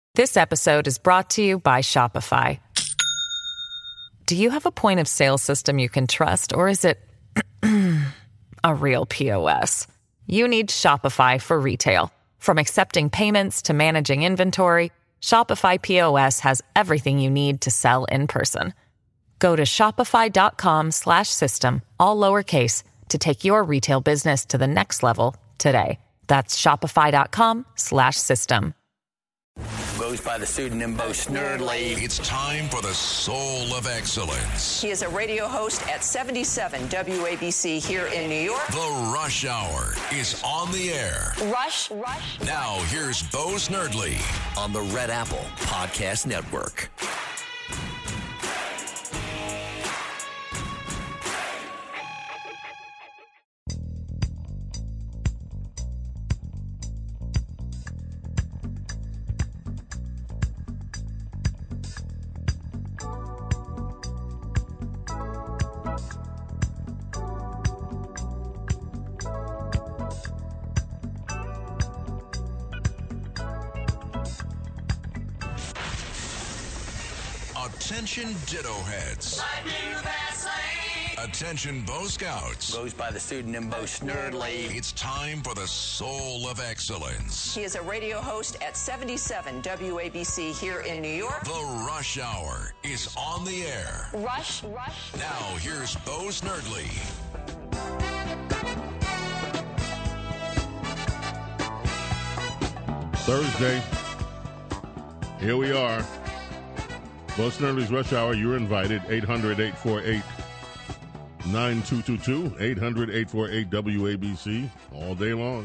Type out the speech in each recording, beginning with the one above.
This episode is brought to you by Shopify. Do you have a point of sale system you can trust, or is it a real POS? You need Shopify for retail. From accepting payments to managing inventory, Shopify POS has everything you need to sell in person. Go to shopify.com/system, all lowercase, to take your retail business to the next level today. That's shopify.com/system. Goes by the pseudonym Bo Snerdley. It's time for the Soul of Excellence. He is a radio host at 77 WABC here in New York. The Rush Hour is on the air. Rush. Now here's Bo Snerdley On the Red Apple Podcast Network. Attention Ditto Heads. Attention Bo Scouts. Goes by the pseudonym Bo Snerdley. It's time for the Soul of Excellence. He is a radio host at 77 WABC here in New York. The Rush Hour is on the air. Rush. Now here's Bo Snerdley. Thursday. Here we are. Bo Snerdley's Rush Hour. You're invited. 800-848-9222. 800-848-WABC. All day long.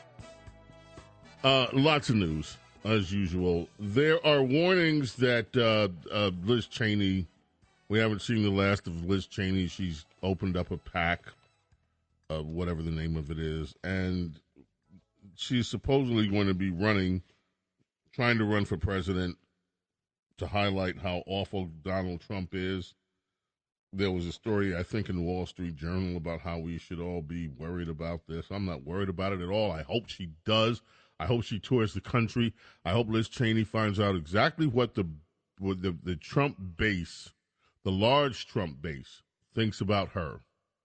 Lots of news, as usual. There are warnings that Liz Cheney, we haven't seen the last of Liz Cheney. She's opened up a PAC, whatever the name of it is, and she's supposedly going to be trying to run for president to highlight how awful Donald Trump is. There was a story, I think, in the Wall Street Journal about how we should all be worried about this. I'm not worried about it at all. I hope she does. I hope she tours the country. I hope Liz Cheney finds out exactly what the Trump base, the large Trump base, thinks about her.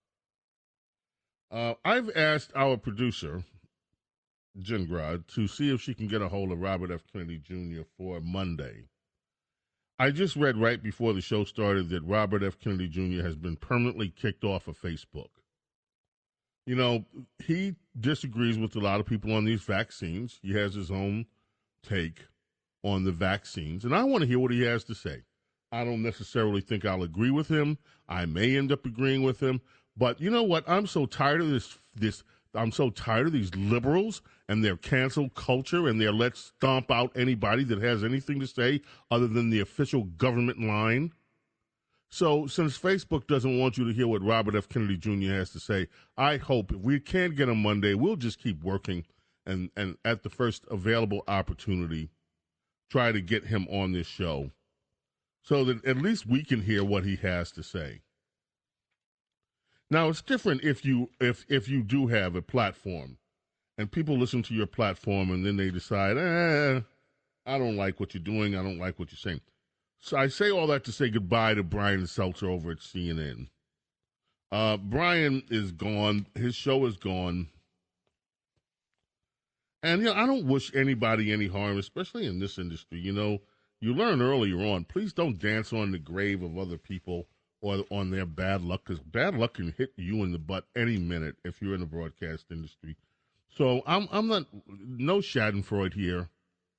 I've asked our producer, Jen Grod, to see if she can get a hold of Robert F. Kennedy Jr. for Monday. I just read right before the show started that Robert F. Kennedy Jr. has been permanently kicked off of Facebook. You know, he disagrees with a lot of people on these vaccines. He has his own take on the vaccines, and I want to hear what he has to say. I don't necessarily think I'll agree with him. I may end up agreeing with him, but you know what? I'm so tired of this. I'm so tired of these liberals and their cancel culture and their let's stomp out anybody that has anything to say other than the official government line. So since Facebook doesn't want you to hear what Robert F. Kennedy Jr. has to say, I hope if we can't get him Monday, we'll just keep working and at the first available opportunity, try to get him on this show so that at least we can hear what he has to say. Now, it's different if you do have a platform and people listen to your platform and then they decide, I don't like what you're doing. I don't like what you're saying. So I say all that to say goodbye to Brian Seltzer over at CNN. Brian is gone. His show is gone. And, I don't wish anybody any harm, especially in this industry. You learn earlier on, please don't dance on the grave of other people or on their bad luck, because bad luck can hit you in the butt any minute if you're in the broadcast industry. So I'm not, no Schadenfreude here.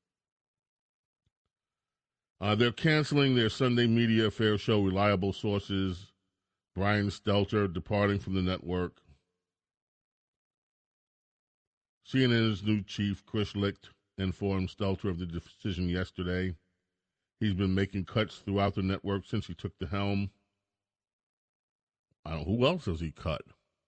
They're canceling their Sunday Media Affair show, Reliable Sources. Brian Stelter departing from the network. CNN's new chief, Chris Licht, informed Stelter of the decision yesterday. He's been making cuts throughout the network since he took the helm. I don't know, who else has he cut?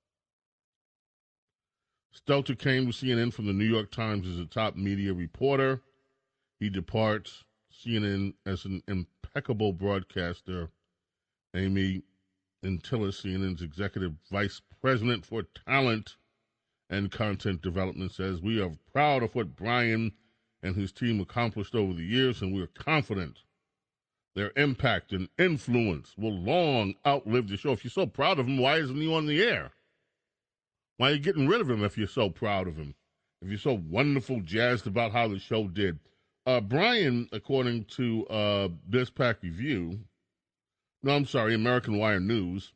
Stelter came to CNN from the New York Times as a top media reporter. He departs CNN as an impeccable broadcaster. Amy Antilles, CNN's executive vice president for talent and content development, says, "We are proud of what Brian and his team accomplished over the years, and we're confident their impact and influence will long outlive the show. If you're so proud of him, why isn't he on the air? Why are you getting rid of him if you're so proud of him? If you're so wonderful, jazzed about how the show did. Brian, according to BizPac Review, American Wire News,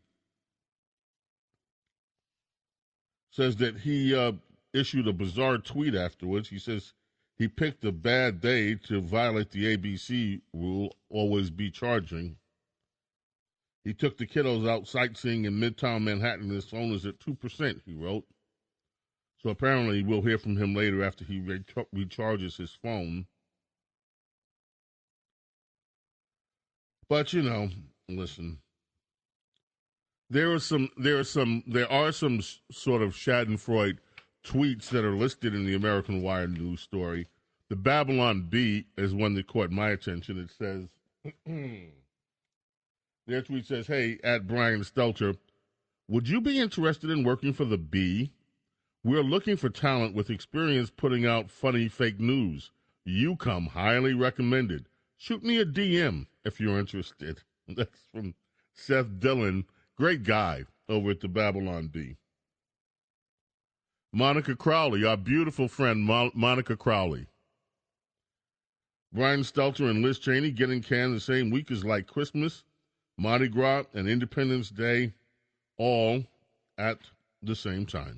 says that he issued a bizarre tweet afterwards. He says he picked a bad day to violate the ABC rule, always be charging. He took the kiddos out sightseeing in Midtown Manhattan, and his phone is at 2%, he wrote. So apparently we'll hear from him later after he recharges his phone. But, listen, there are some sort of Schadenfreude tweets that are listed in the American Wire news story. The Babylon Bee is one that caught my attention. It says, their tweet says, "Hey, at Brian Stelter, would you be interested in working for the Bee? We're looking for talent with experience putting out funny fake news. You come highly recommended. Shoot me a DM if you're interested." That's from Seth Dillon, great guy over at the Babylon Bee. Monica Crowley, our beautiful friend Monica Crowley. Brian Stelter and Liz Cheney getting canned the same week as like Christmas, Mardi Gras, and Independence Day, all at the same time.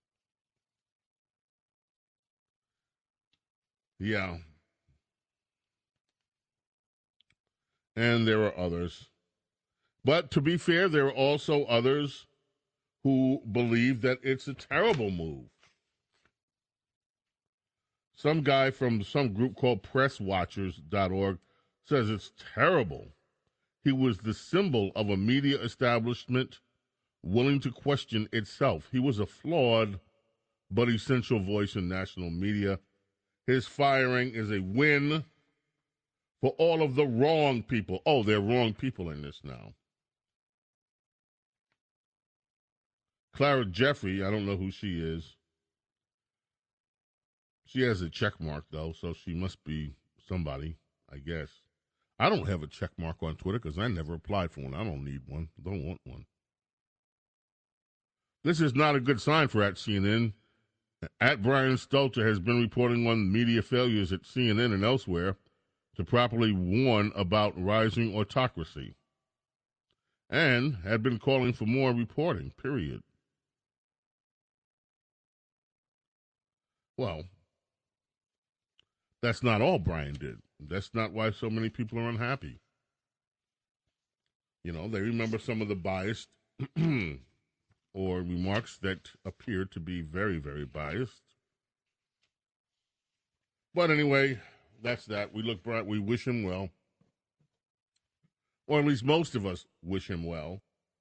Yeah. And there are others. But to be fair, there are also others who believe that it's a terrible move. Some guy from some group called PressWatchers.org says it's terrible. He was the symbol of a media establishment willing to question itself. He was a flawed but essential voice in national media. His firing is a win for all of the wrong people. Oh, there are wrong people in this now. Clara Jeffrey, I don't know who she is. She has a check mark, though, so she must be somebody, I guess. I don't have a check mark on Twitter because I never applied for one. I don't need one. Don't want one. This is not a good sign for at CNN. At Brian Stelter has been reporting on media failures at CNN and elsewhere to properly warn about rising autocracy, and had been calling for more reporting, period. Well, that's not all Brian did. That's not why so many people are unhappy. They remember some of the biased or remarks that appear to be very, very biased. But anyway, that's that. We wish him well. Or at least most of us wish him well.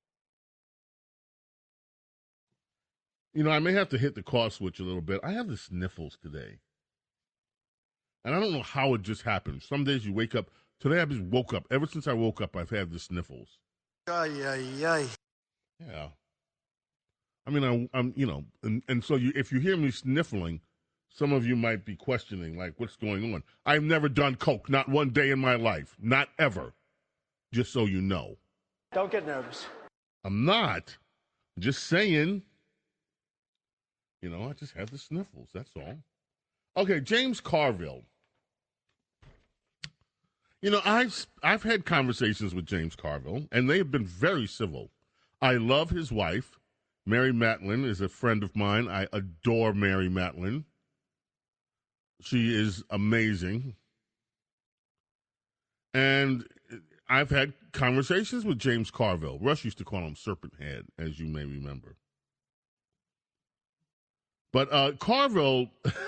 I may have to hit the cough switch a little bit. I have the sniffles today. And I don't know how it just happened. Some days you wake up. Today I just woke up. Ever since I woke up, I've had the sniffles. Ay. Yeah. I mean, I'm and so if you hear me sniffling, some of you might be questioning, like, what's going on? I've never done coke, not one day in my life. Not ever. Just so you know. Don't get nervous. I'm not. Just saying. I just have the sniffles, that's all. Okay, James Carville. I've had conversations with James Carville, and they have been very civil. I love his wife. Mary Matlin is a friend of mine. I adore Mary Matlin. She is amazing. And I've had conversations with James Carville. Rush used to call him Serpent Head, as you may remember. But Carville,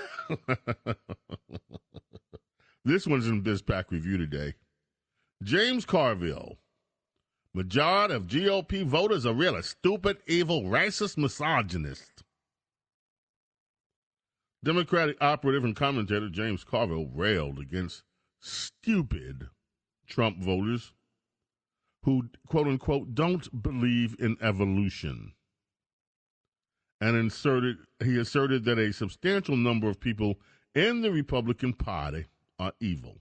this one's in BizPac Review today. James Carville, majority of GOP voters are really stupid, evil, racist, misogynist. Democratic operative and commentator James Carville railed against stupid Trump voters who, quote unquote, don't believe in evolution. And he asserted that a substantial number of people in the Republican Party are evil.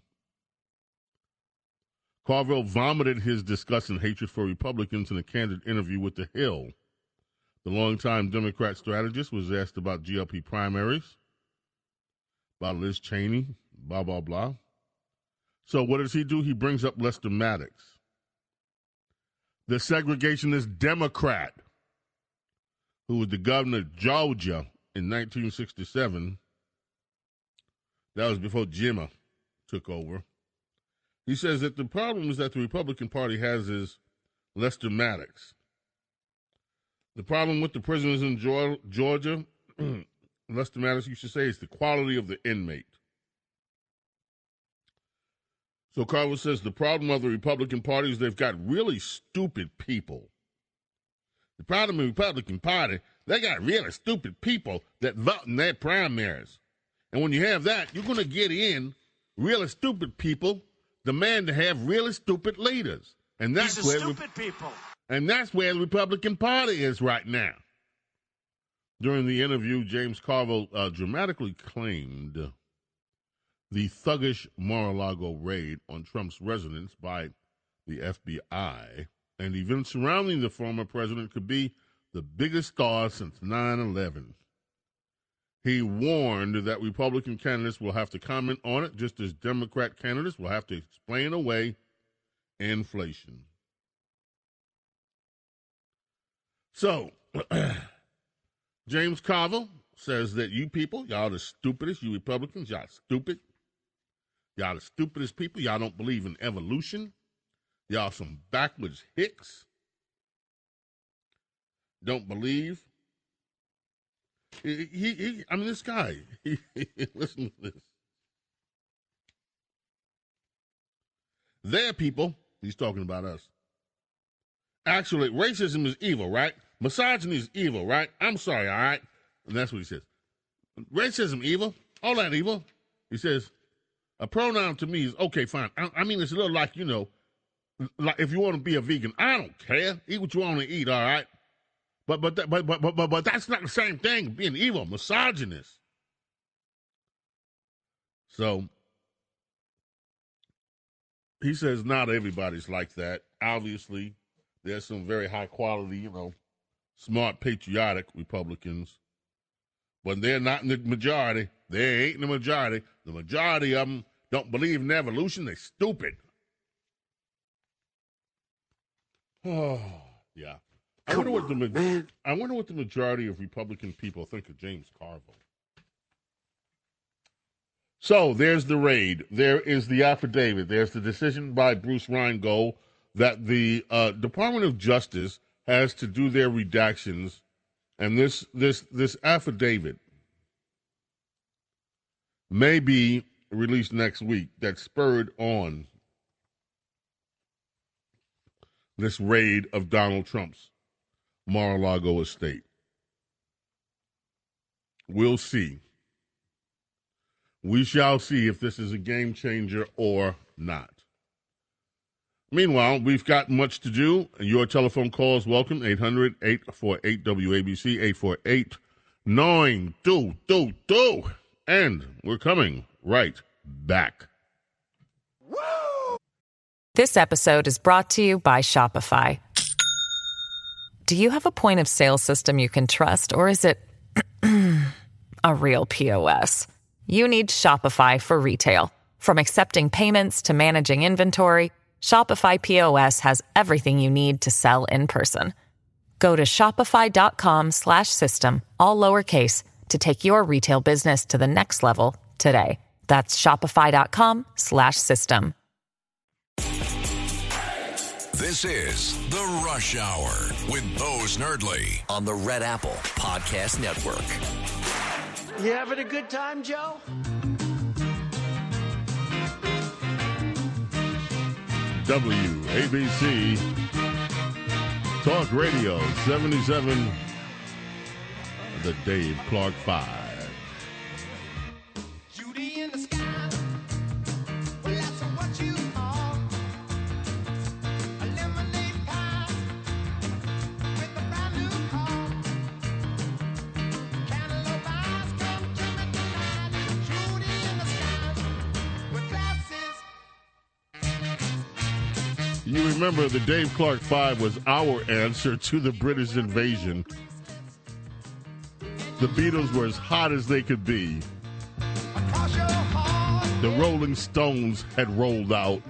Carville vomited his disgust and hatred for Republicans in a candid interview with The Hill. The longtime Democrat strategist was asked about GOP primaries, about Liz Cheney, blah, blah, blah. So what does he do? He brings up Lester Maddox, the segregationist Democrat who was the governor of Georgia in 1967. That was before Jimmy took over. He says that the problem is that the Republican Party has is Lester Maddox. The problem with the prisoners in Georgia, Lester Maddox used to say, is the quality of the inmate. So Carville says the problem of the Republican Party is they've got really stupid people. The problem of the Republican Party, they got really stupid people that vote in their primaries. And when you have that, you're going to get in really stupid people demand to have really stupid leaders. And that's These are stupid people. And that's where the Republican Party is right now. During the interview, James Carville dramatically claimed the thuggish Mar-a-Lago raid on Trump's residence by the FBI and events surrounding the former president could be the biggest star since 9/11. He warned that Republican candidates will have to comment on it, just as Democrat candidates will have to explain away inflation. So, James Carville says that you people, y'all the stupidest, you Republicans, y'all stupid. Y'all the stupidest people. Y'all don't believe in evolution. Y'all some backwards hicks. Don't believe. This guy, listen to this. Their people, he's talking about us. Actually, racism is evil, right? Misogyny is evil, right? I'm sorry, all right? And that's what he says. Racism, evil? All that evil? He says, a pronoun to me is, okay, fine. I mean, it's a little like, like if you want to be a vegan, I don't care. Eat what you want to eat, all right? But that's not the same thing, being evil, misogynist. So, he says not everybody's like that. Obviously, there's some very high quality, smart, patriotic Republicans. But they're not in the majority. They ain't in the majority. The majority of them don't believe in evolution. They're stupid. Oh, yeah. I wonder what the majority of Republican people think of James Carville. So there's the raid. There is the affidavit. There's the decision by Bruce Reingold that the Department of Justice has to do their redactions, and this affidavit may be released next week. That spurred on this raid of Donald Trump's Mar-a-Lago estate. We'll see. We shall see if this is a game changer or not. Meanwhile, we've got much to do. Your telephone calls welcome, 800-848-WABC, 848-922. And we're coming right back. This episode is brought to you by Shopify. Do you have a point of sale system you can trust, or is it a real POS? You need Shopify for retail. From accepting payments to managing inventory, Shopify POS has everything you need to sell in person. Go to shopify.com/system, all lowercase, to take your retail business to the next level today. That's shopify.com/system. This is The Rush Hour with Bo Snerdley On the Red Apple Podcast Network. You having a good time, Joe? WABC Talk Radio 77, the Dave Clark 5. You remember the Dave Clark 5 was our answer to the British invasion. The Beatles were as hot as they could be. The Rolling Stones had rolled out.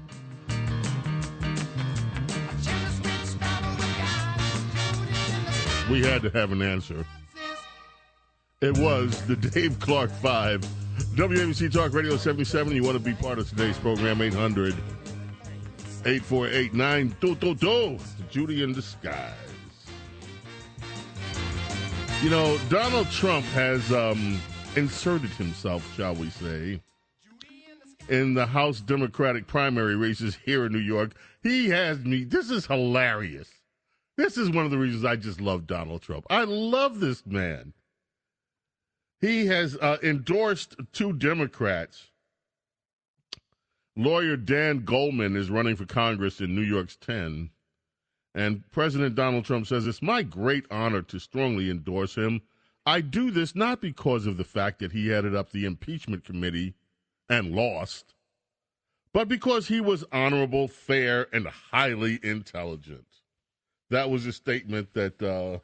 We had to have an answer. It was the Dave Clark 5. WABC Talk Radio 77. You want to be part of today's program, 800-848-9222. Judy in disguise. You know, Donald Trump has inserted himself, shall we say, in the House Democratic primary races here in New York. He has me. This is hilarious. This is one of the reasons I just love Donald Trump. I love this man. He has endorsed two Democrats. Lawyer Dan Goldman is running for Congress in New York's 10. And President Donald Trump says, it's my great honor to strongly endorse him. I do this not because of the fact that he headed up the impeachment committee and lost, but because he was honorable, fair, and highly intelligent. That was a statement that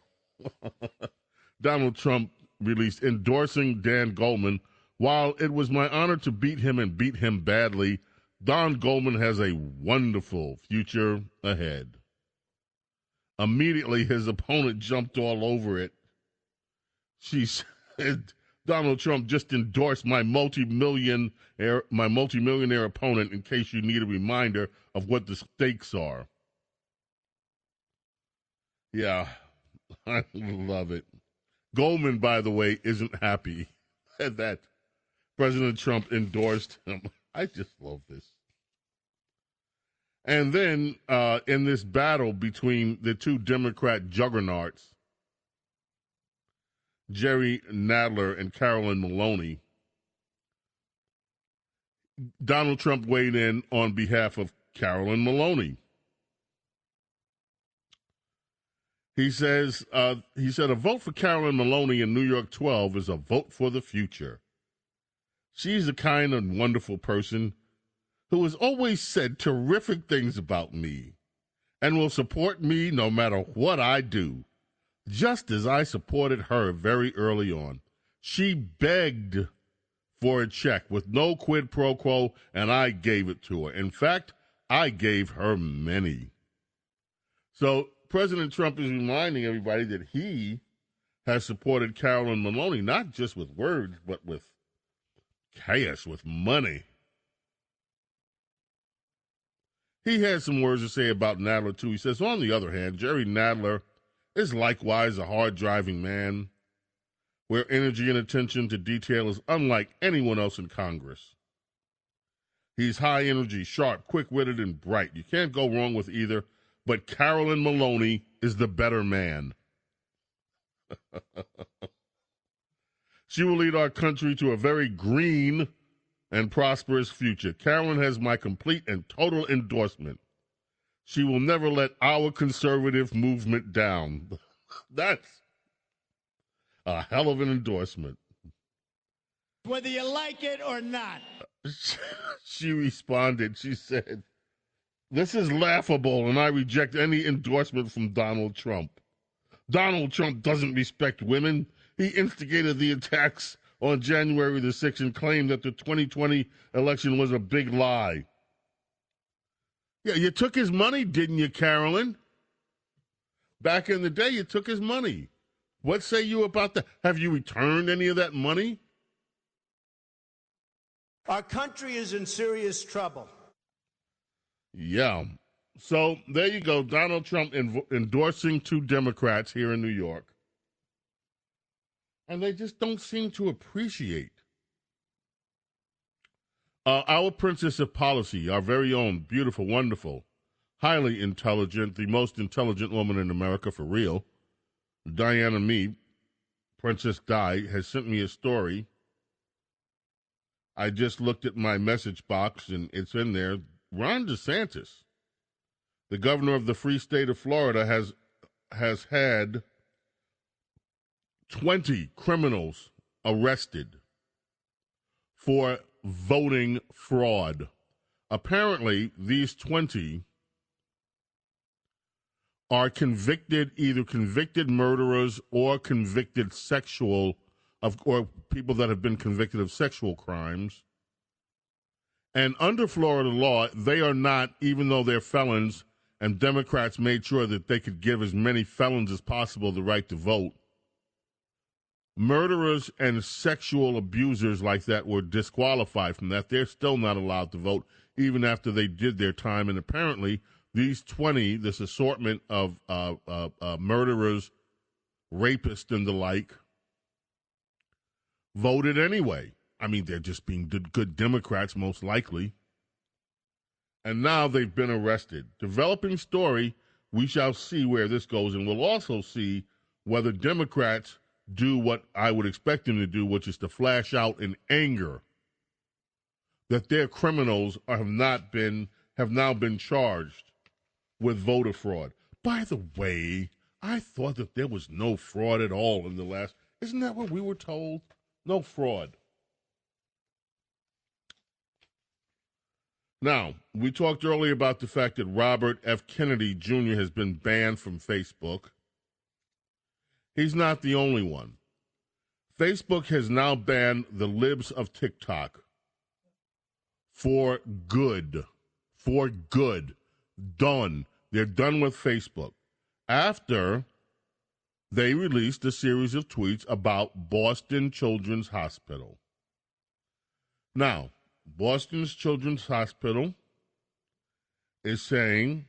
Donald Trump released endorsing Dan Goldman. While it was my honor to beat him and beat him badly, Don Goldman has a wonderful future ahead. Immediately, his opponent jumped all over it. She said, Donald Trump just endorsed my multi-millionaire opponent in case you need a reminder of what the stakes are. Yeah, I love it. Goldman, by the way, isn't happy that President Trump endorsed him. I just love this. And then in this battle between the two Democrat juggernauts, Jerry Nadler and Carolyn Maloney, Donald Trump weighed in on behalf of Carolyn Maloney. He said, a vote for Carolyn Maloney in New York 12 is a vote for the future. She's a kind and wonderful person who has always said terrific things about me and will support me no matter what I do, just as I supported her very early on. She begged for a check with no quid pro quo, and I gave it to her. In fact, I gave her many. So President Trump is reminding everybody that he has supported Carolyn Maloney, not just with words, but with cash, with money. He had some words to say about Nadler, too. He says, on the other hand, Jerry Nadler is likewise a hard-driving man where energy and attention to detail is unlike anyone else in Congress. He's high energy, sharp, quick-witted, and bright. You can't go wrong with either, but Carolyn Maloney is the better man. She will lead our country to a very green and prosperous future. Carolyn has my complete and total endorsement. She will never let our conservative movement down. That's a hell of an endorsement. Whether you like it or not. She responded, she said, this is laughable, and I reject any endorsement from Donald Trump. Donald Trump doesn't respect women. He instigated the attacks on January the 6th and claimed that the 2020 election was a big lie. Yeah, you took his money, didn't you, Carolyn? Back in the day, you took his money. What say you about that? Have you returned any of that money? Our country is in serious trouble. Yeah. So there you go. Donald Trump endorsing two Democrats here in New York. And they just don't seem to appreciate our princess of policy, our very own beautiful, wonderful, highly intelligent, the most intelligent woman in America for real, Diana Meade, Princess Di, has sent me a story. I just looked at my message box, and it's in there. Ron DeSantis, the governor of the free state of Florida, has had 20 criminals arrested for voting fraud. Apparently, these 20 are either convicted murderers or convicted or people that have been convicted of sexual crimes. And under Florida law, they are not, even though they're felons, and Democrats made sure that they could give as many felons as possible the right to vote. Murderers and sexual abusers like that were disqualified from that. They're still not allowed to vote, even after they did their time. And apparently, this assortment of murderers, rapists, and the like, voted anyway. I mean, they're just being good Democrats, most likely. And now they've been arrested. Developing story, we shall see where this goes, and we'll also see whether Democrats do what I would expect them to do, which is to flash out in anger that their criminals have now been charged with voter fraud. By the way, I thought that there was no fraud at all in the last. Isn't that what we were told? No fraud. Now, we talked earlier about the fact that Robert F. Kennedy Jr. has been banned from Facebook. He's not the only one. Facebook has now banned the libs of TikTok for good. For good. Done. They're done with Facebook. After they released a series of tweets about Boston Children's Hospital. Now, Boston's Children's Hospital is saying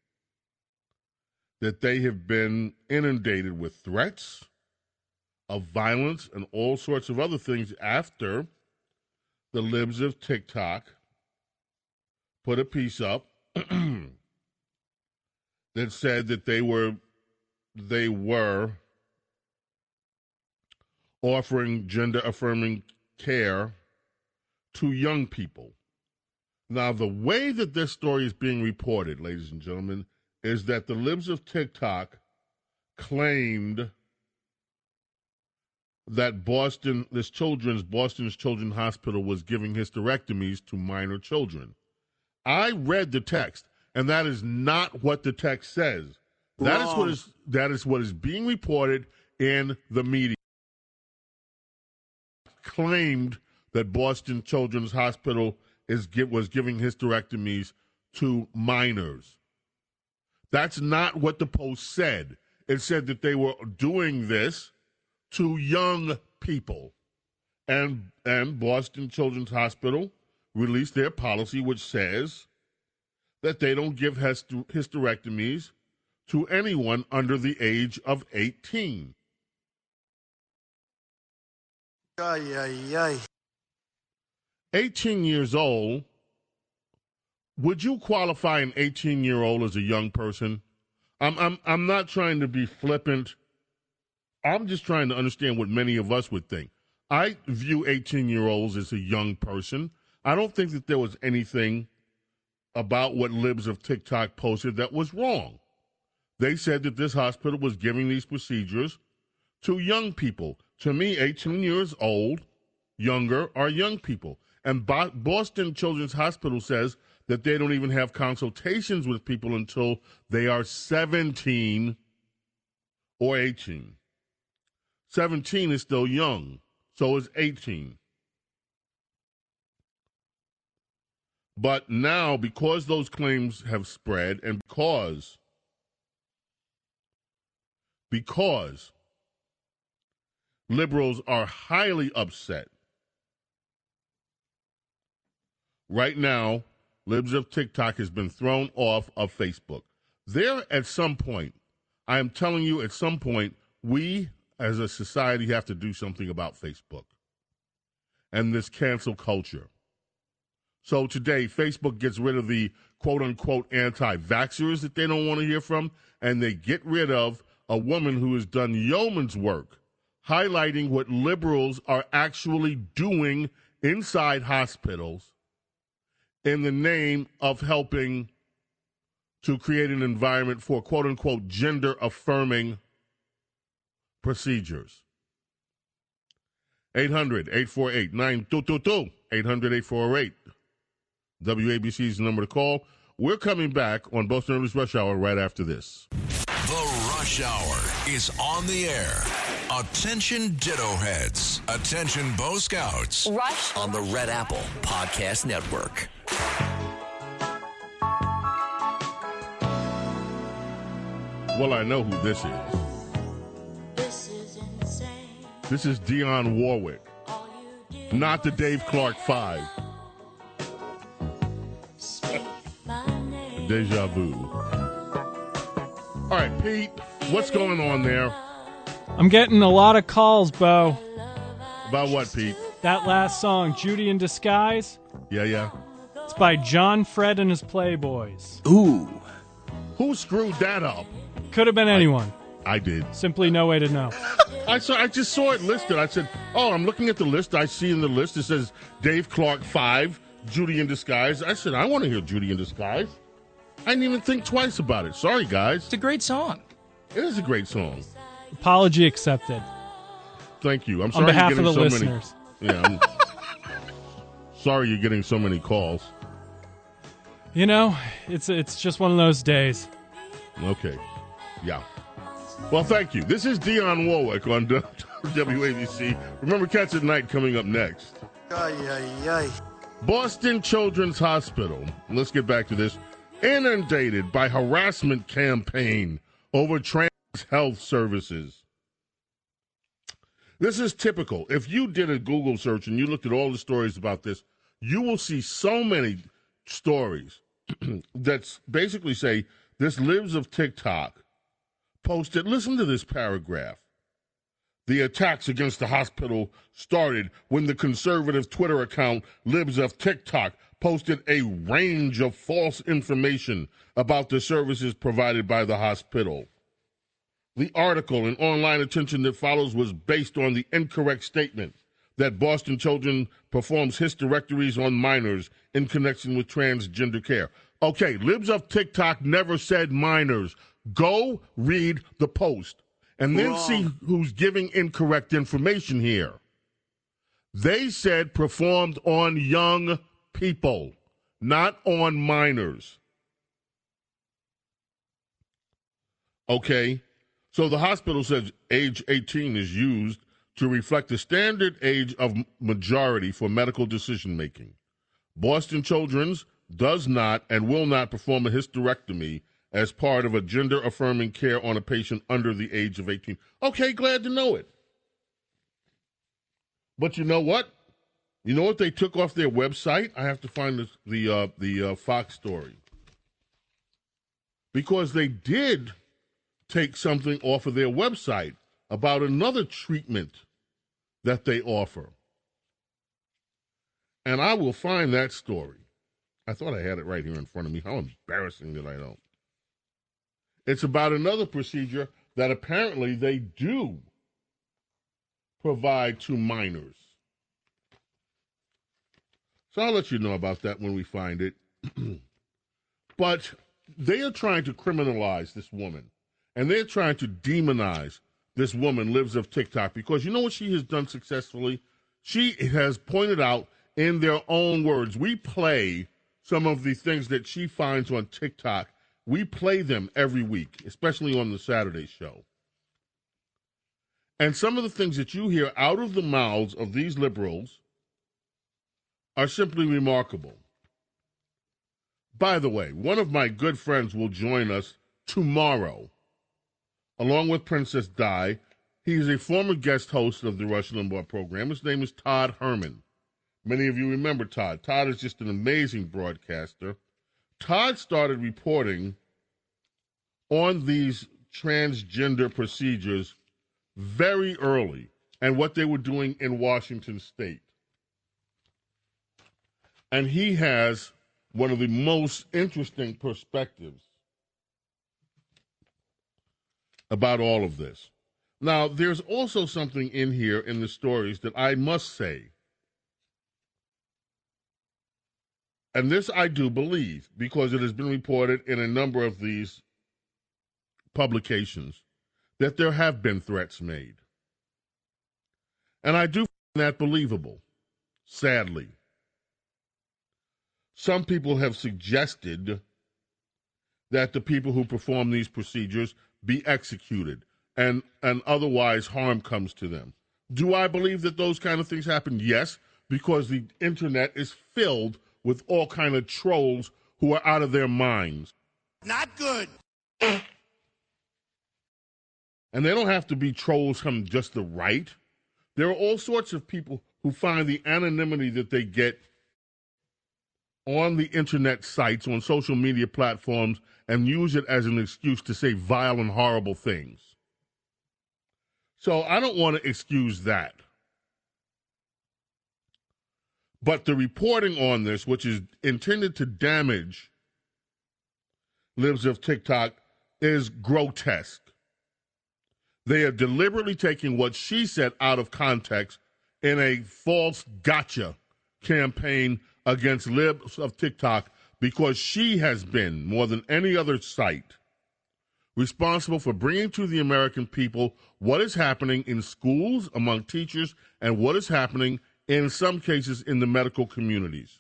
that they have been inundated with threats of violence and all sorts of other things after the libs of TikTok put a piece up that said that they were offering gender-affirming care to young people. Now, the way that this story is being reported, ladies and gentlemen, is that the libs of TikTok claimed that Boston's Children's Hospital was giving hysterectomies to minor children. I read the text, and that is not what the text says. That is what is being reported in the media. Claimed that Boston Children's Hospital was giving hysterectomies to minors. That's not what the Post said. It said that they were doing this to young people. And Boston Children's Hospital released their policy, which says that they don't give hysterectomies to anyone under the age of 18. 18 years old, would you qualify an 18-year-old as a young person? I'm not trying to be flippant. I'm just trying to understand what many of us would think. I view 18-year-olds as a young person. I don't think that there was anything about what libs of TikTok posted that was wrong. They said that this hospital was giving these procedures to young people. To me, 18 years old, younger, are young people. And Boston Children's Hospital says that they don't even have consultations with people until they are 17 or 18. 17 is still young, so is 18. But now, because those claims have spread and because liberals are highly upset, right now, libs of TikTok has been thrown off of Facebook. There, at some point, I am telling you, at some point, we as a society have to do something about Facebook and this cancel culture. So today, Facebook gets rid of the quote-unquote anti-vaxxers that they don't want to hear from, and they get rid of a woman who has done yeoman's work, highlighting what liberals are actually doing inside hospitals in the name of helping to create an environment for quote-unquote gender-affirming procedures. 800-848-9222. 800-848. WABC's the number to call. We're coming back on Bo Snerdly's Rush Hour right after this. Rush Hour is on the air. Attention Ditto Heads. Attention Bo Scouts. Rush On the Red Apple Podcast Network. Well, I know who this is. This is Dionne Warwick, not the Dave Clark 5. Deja vu. All right, Pete, what's going on there? I'm getting a lot of calls, Bo. About what, Pete? That last song, Judy in Disguise, Yeah. it's by John Fred and his Playboys. Ooh. Who screwed that up? Could have been anyone. I did. Simply no way to know. I just saw it listed. I said, oh, I'm looking at the list. I see in the list it says Dave Clark 5, Judy in Disguise. I said, I want to hear Judy in Disguise. I didn't even think twice about it. Sorry, guys. It's a great song. It is a great song. Apology accepted. Thank you. I'm sorry On behalf you're of the getting so listeners. many. Yeah, I'm sorry you're getting so many calls. You know, it's just one of those days. Okay. Yeah. Well, thank you. This is Dionne Warwick on WABC. Remember Cats at Night coming up next. Boston Children's Hospital. Let's get back to this. Inundated by harassment campaign over trans health services. This is typical. If you did a Google search and you looked at all the stories about this, you will see so many stories that basically say this Libs of TikTok posted, listen to this paragraph. The attacks against the hospital started when the conservative Twitter account Libs of TikTok posted a range of false information about the services provided by the hospital. The article and online attention that follows was based on the incorrect statement that Boston Children performs hysterectomies on minors in connection with transgender care. Okay, Libs of TikTok never said minors. Go read the post and then see who's giving incorrect information here. They said performed on young people, not on minors. Okay, so the hospital says age 18 is used to reflect the standard age of majority for medical decision-making. Boston Children's does not and will not perform a hysterectomy as part of a gender-affirming care on a patient under the age of 18. Okay, glad to know it. But you know what? You know what they took off their website? I have to find the Fox story. Because they did take something off of their website about another treatment that they offer. And I will find that story. I thought I had it right here in front of me. How embarrassing that I don't. It's about another procedure that apparently they do provide to minors. So I'll let you know about that when we find it. But they are trying to criminalize this woman. And they're trying to demonize this woman, Libs of TikTok, because you know what she has done successfully? She has pointed out in their own words. We play some of the things that she finds on TikTok. We play them every week, especially on the Saturday show. And some of the things that you hear out of the mouths of these liberals are simply remarkable. By the way, one of my good friends will join us tomorrow, along with Princess Di. He is a former guest host of the Rush Limbaugh program. His name is Todd Herman. Many of you remember Todd. Todd is just an amazing broadcaster. Todd started reporting on these transgender procedures very early and what they were doing in Washington State. And he has one of the most interesting perspectives about all of this. Now, there's also something in here in the stories that I must say. And this I do believe, because it has been reported in a number of these publications, that there have been threats made. And I do find that believable, sadly. Some people have suggested that the people who perform these procedures be executed and otherwise harm comes to them. Do I believe that those kind of things happen? Yes, because the internet is filled with all kind of trolls who are out of their minds. Not good. And they don't have to be trolls from just the right. There are all sorts of people who find the anonymity that they get on the internet sites, on social media platforms, and use it as an excuse to say vile and horrible things. So I don't want to excuse that. But the reporting on this, which is intended to damage libs of TikTok, is grotesque. They are deliberately taking what she said out of context in a false gotcha campaign against libs of TikTok because she has been, more than any other site, responsible for bringing to the American people what is happening in schools, among teachers, and what is happening in some cases in the medical communities.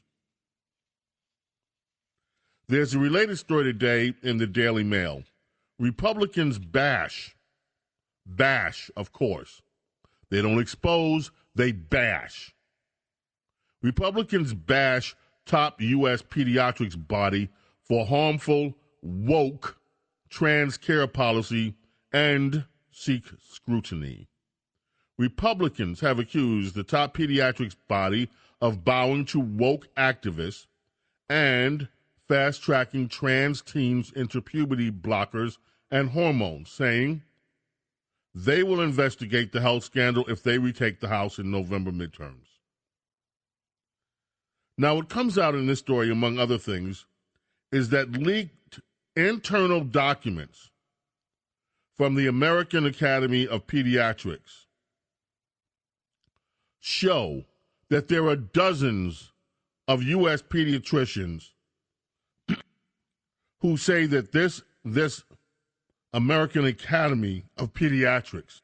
There's a related story today in the Daily Mail. Republicans bash, of course. They don't expose, they bash. Republicans bash top U.S. pediatrics body for harmful, woke, trans care policy and seek scrutiny. Republicans have accused the top pediatrics body of bowing to woke activists and fast-tracking trans teens into puberty blockers and hormones, saying they will investigate the health scandal if they retake the House in November midterms. Now, what comes out in this story, among other things, is that leaked internal documents from the American Academy of Pediatrics show that there are dozens of U.S. pediatricians who say that this American Academy of Pediatrics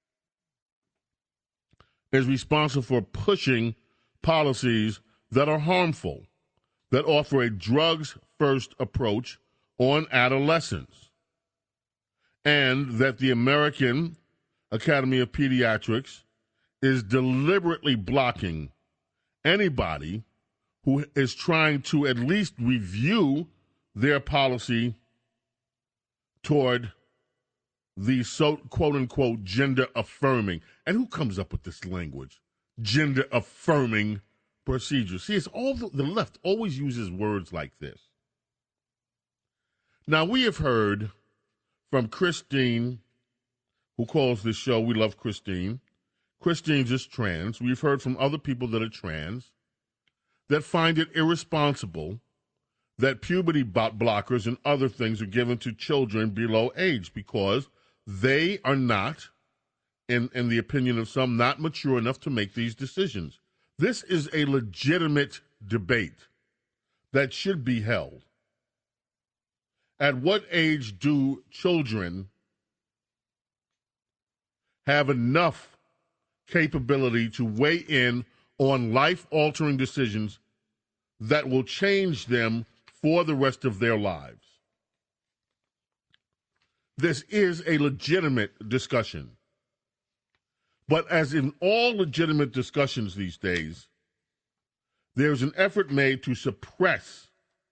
is responsible for pushing policies that are harmful, that offer a drugs-first approach on adolescents, and that the American Academy of Pediatrics is deliberately blocking anybody who is trying to at least review their policy toward the quote-unquote gender-affirming. And who comes up with this language? Gender-affirming procedure. See, it's all the left always uses words like this. Now, we have heard from Christine, who calls this show We Love Christine. Christine's just trans. We've heard from other people that are trans that find it irresponsible that puberty blockers and other things are given to children below age because they are not, in the opinion of some, not mature enough to make these decisions. This is a legitimate debate that should be held. At what age do children have enough capability to weigh in on life-altering decisions that will change them for the rest of their lives? This is a legitimate discussion. But as in all legitimate discussions these days, there's an effort made to suppress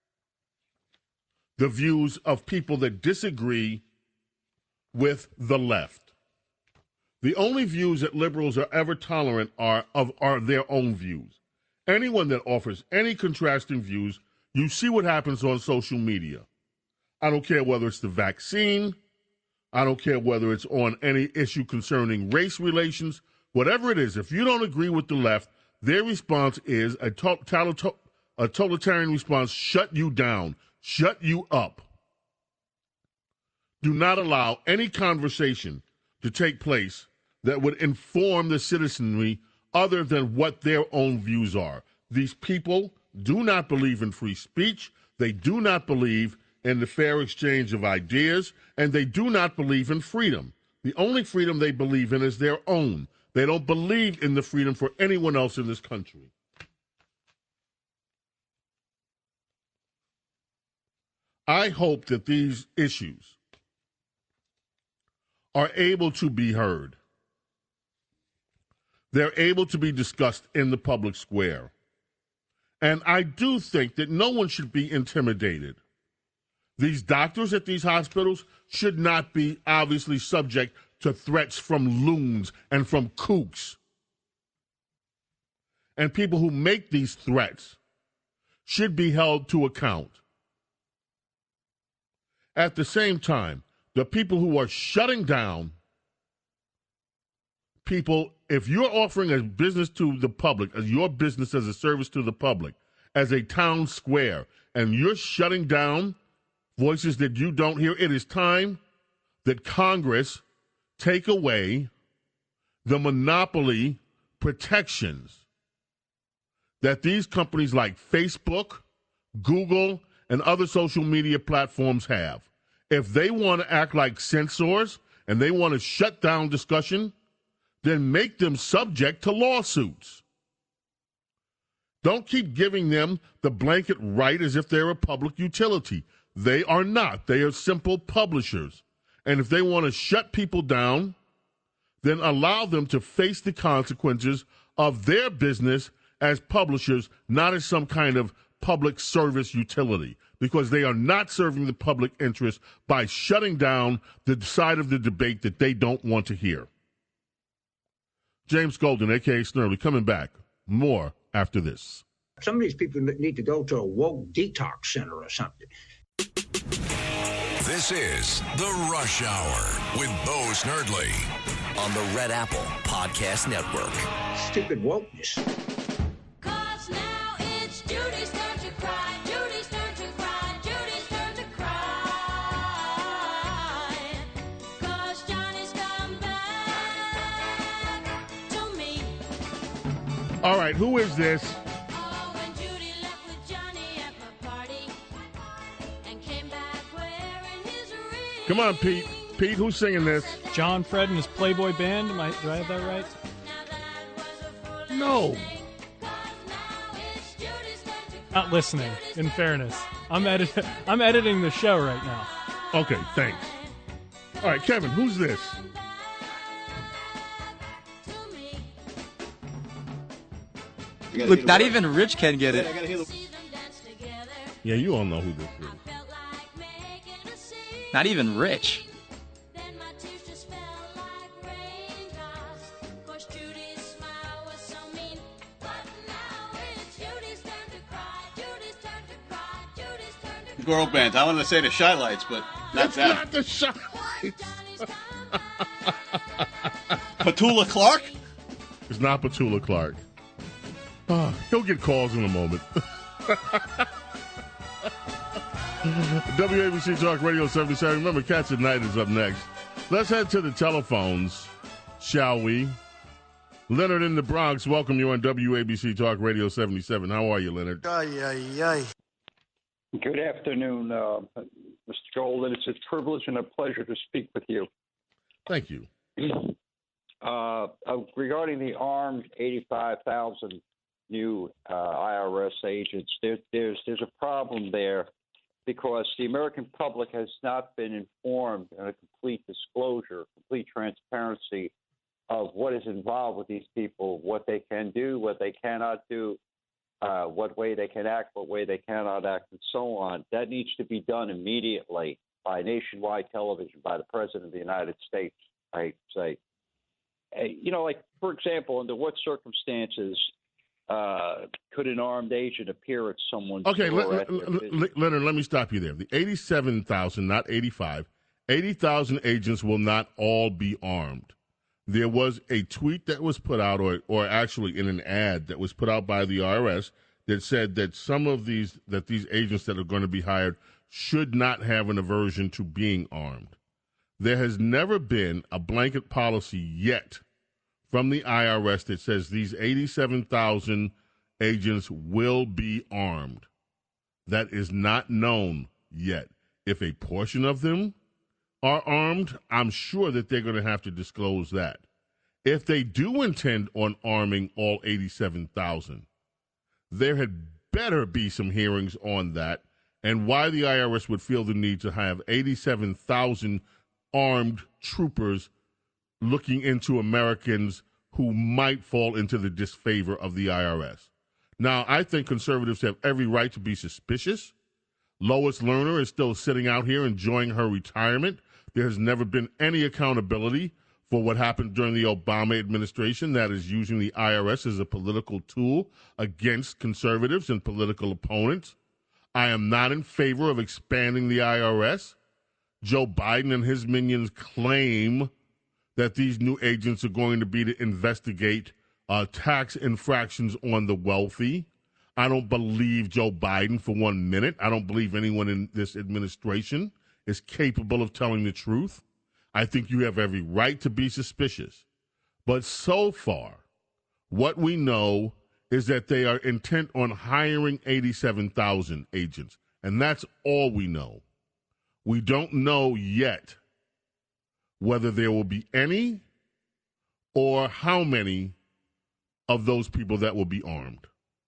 the views of people that disagree with the left. The only views that liberals are ever tolerant are their own views. Anyone that offers any contrasting views, you see what happens on social media. I don't care whether it's the vaccine. I don't care whether it's on any issue concerning race relations. Whatever it is, if you don't agree with the left, their response is a totalitarian response: shut you down, shut you up. Do not allow any conversation to take place that would inform the citizenry other than what their own views are. These people do not believe in free speech. They do not believe in the fair exchange of ideas, and they do not believe in freedom. The only freedom they believe in is their own. They don't believe in the freedom for anyone else in this country. I hope that these issues are able to be heard. They're able to be discussed in the public square. And I do think that no one should be intimidated. These doctors at these hospitals should not be obviously subject to threats from loons and from kooks. And people who make these threats should be held to account. At the same time, the people who are shutting down people, if you're offering a business to the public, as your business as a service to the public, as a town square, and you're shutting down voices that you don't hear, it is time that Congress take away the monopoly protections that these companies like Facebook, Google, and other social media platforms have. If they want to act like censors and they want to shut down discussion, then make them subject to lawsuits. Don't keep giving them the blanket right as if they're a public utility. They are not. They are simple publishers. And if they want to shut people down, then allow them to face the consequences of their business as publishers, not as some kind of public service utility, because they are not serving the public interest by shutting down the side of the debate that they don't want to hear. James Golden, a.k.a. Snerdley, coming back. More after this. Some of these people need to go to a woke detox center or something. This is The Rush Hour with Bo Snerdley On the Red Apple Podcast Network. Stupid wokeness. Cause now it's Judy's turn to cry. Judy's turn to cry. Judy's turn to cry. Cause Johnny's come back to me. All right, who is this? Oh, when Judy left with Johnny at my party and came back wearing his ring. Come on, Pete. Pete, who's singing this? John Fred and his Playboy band. Do I have that right? No. Not listening, in fairness. I'm editing the show right now. Okay, thanks. All right, Kevin, who's this? Look, not even Rich can get it. Yeah, you all know who this is. Not even Rich. Girl band. I wanted to say the Shy Lights, but not that. Not the Shy Lights. Petula Clark? It's not Petula Clark. He'll get calls in a moment. WABC Talk Radio 77. Remember, Cats at Night is up next. Let's head to the telephones, shall we? Leonard in the Bronx, welcome you on WABC Talk Radio 77. How are you, Leonard? Good afternoon, Mr. Golden. It's a privilege and a pleasure to speak with you. Thank you. Regarding the armed 85,000 new IRS agents, there's a problem there because the American public has not been informed in a complete disclosure, complete transparency of what is involved with these people, what they can do, what they cannot do, what way they can act, what way they cannot act, and so on. That needs to be done immediately by nationwide television, by the President of the United States, I say. Like, for example, under what circumstances could an armed agent appear at someone's door? Leonard, let me stop you there. The 87,000, not 85, 80,000 agents will not all be armed. There was a tweet that was put out, or actually in an ad that was put out by the IRS that said that these agents that are going to be hired should not have an aversion to being armed. There has never been a blanket policy yet from the IRS that says these 87,000 agents will be armed. That is not known yet. If a portion of them are armed, I'm sure that they're going to have to disclose that. If they do intend on arming all 87,000, there had better be some hearings on that and why the IRS would feel the need to have 87,000 armed troopers looking into Americans who might fall into the disfavor of the IRS. Now, I think conservatives have every right to be suspicious. Lois Lerner is still sitting out here enjoying her retirement. There has never been any accountability for what happened during the Obama administration, that is using the IRS as a political tool against conservatives and political opponents. I am not in favor of expanding the IRS. Joe Biden and his minions claim that these new agents are going to be to investigate tax infractions on the wealthy. I don't believe Joe Biden for 1 minute. I don't believe anyone in this administration is capable of telling the truth. I think you have every right to be suspicious. But so far, what we know is that they are intent on hiring 87,000 agents, and that's all we know. We don't know yet whether there will be any or how many of those people that will be armed.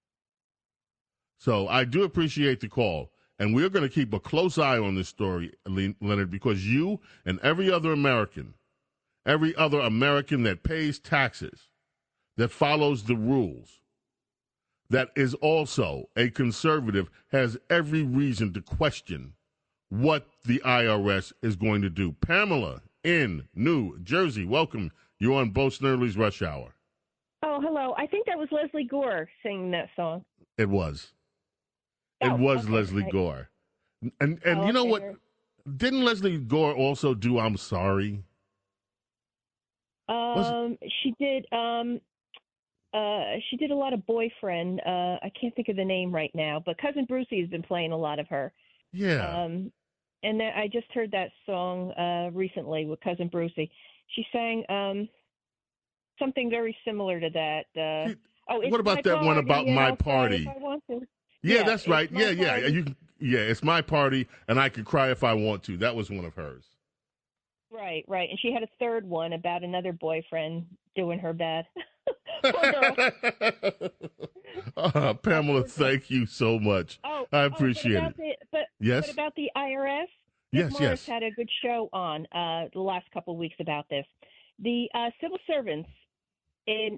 So I do appreciate the call, and we're going to keep a close eye on this story, Leonard, because you and every other American that pays taxes, that follows the rules, that is also a conservative, has every reason to question what the IRS is going to do. Pamela in New Jersey, welcome. You're on Bo Snerdley's Rush Hour. Oh, hello. I think that was Leslie Gore singing that song. It was. It was Leslie Gore. And you know what? Didn't Leslie Gore also do I'm Sorry? She did a lot of Boyfriend. I can't think of the name right now, but Cousin Brucey has been playing a lot of her. Yeah. And I just heard that song recently with Cousin Brucey. She sang something very similar to that. What about that one about my party? Yeah, that's right. Yeah. It's my party, and I could cry if I want to. That was one of hers. Right. And she had a third one about another boyfriend doing her bad. Pamela, thank you so much. I appreciate it. Yes? But about the IRS? Yes, Morris had a good show on the last couple of weeks about this. The civil servants in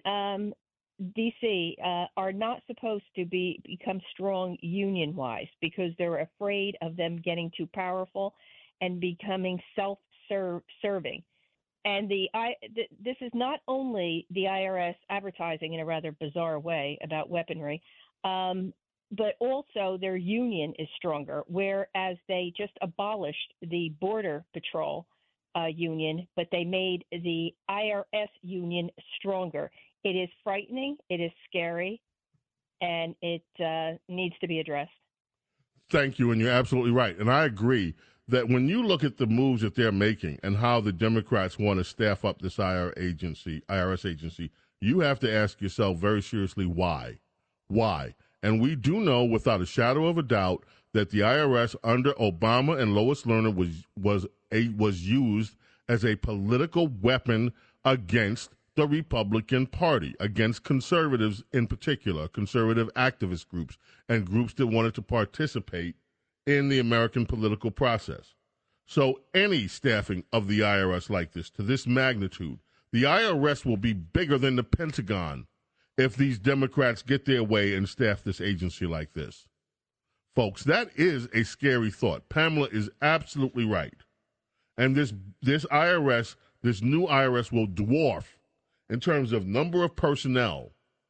D.C. Are not supposed to become strong union-wise because they're afraid of them getting too powerful and becoming self-serving. And this is not only the IRS advertising in a rather bizarre way about weaponry, but also their union is stronger, whereas they just abolished the Border Patrol union, but they made the IRS union stronger. It is frightening, it is scary, and it needs to be addressed. Thank you, and you're absolutely right. And I agree that when you look at the moves that they're making and how the Democrats want to staff up this IRS agency, you have to ask yourself very seriously why. Why? And we do know without a shadow of a doubt that the IRS under Obama and Lois Lerner was used as a political weapon against the Republican Party, against conservatives in particular, conservative activist groups, and groups that wanted to participate in the American political process. So any staffing of the IRS like this, to this magnitude, the IRS will be bigger than the Pentagon if these Democrats get their way and staff this agency like this. Folks, that is a scary thought. Pamela is absolutely right. And this IRS, this new IRS will dwarf, in terms of number of personnel,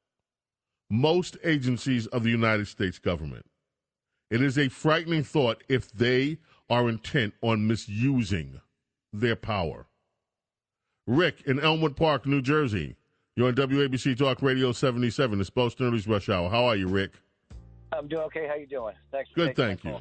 most agencies of the United States government. It is a frightening thought if they are intent on misusing their power. Rick in Elmwood Park, New Jersey. You're on WABC Talk Radio 77. It's Bo Snerdley's Rush Hour. How are you, Rick? I'm doing okay. How you doing? Thanks for Good, thank you.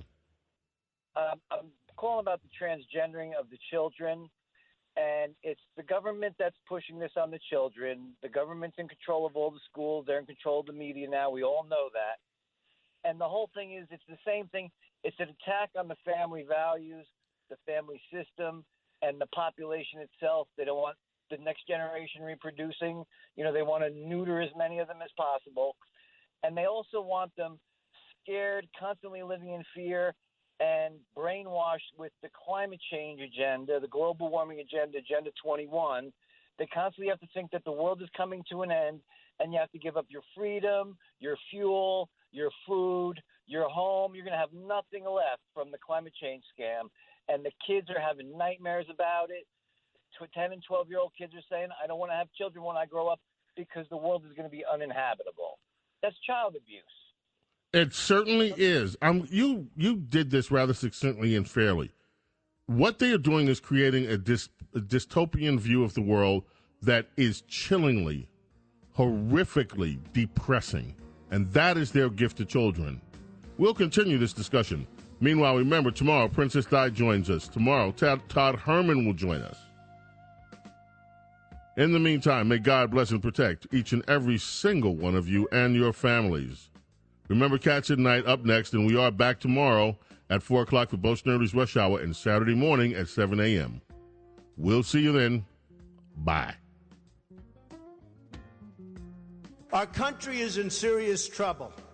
I'm calling about the transgendering of the children, and it's the government that's pushing this on the children. The government's in control of all the schools. They're in control of the media now. We all know that. And the whole thing is, it's the same thing. It's an attack on the family values, the family system, and the population itself. They don't want the next generation reproducing. They want to neuter as many of them as possible. And they also want them scared, constantly living in fear, and brainwashed with the climate change agenda, the global warming agenda, Agenda 21. They constantly have to think that the world is coming to an end, and you have to give up your freedom, your fuel, your food, your home. You're going to have nothing left from the climate change scam, and the kids are having nightmares about it. 10 and 12-year-old kids are saying, I don't want to have children when I grow up because the world is going to be uninhabitable. That's child abuse. It certainly is. You did this rather succinctly and fairly. What they are doing is creating a dystopian view of the world that is chillingly, horrifically depressing. And that is their gift to children. We'll continue this discussion. Meanwhile, remember, tomorrow, Princess Di joins us. Tomorrow, Todd Herman will join us. In the meantime, may God bless and protect each and every single one of you and your families. Remember, Cats at Night up next, and we are back tomorrow at 4 o'clock for Bo Snerdly's Rush Hour and Saturday morning at 7 a.m. We'll see you then. Bye. Our country is in serious trouble.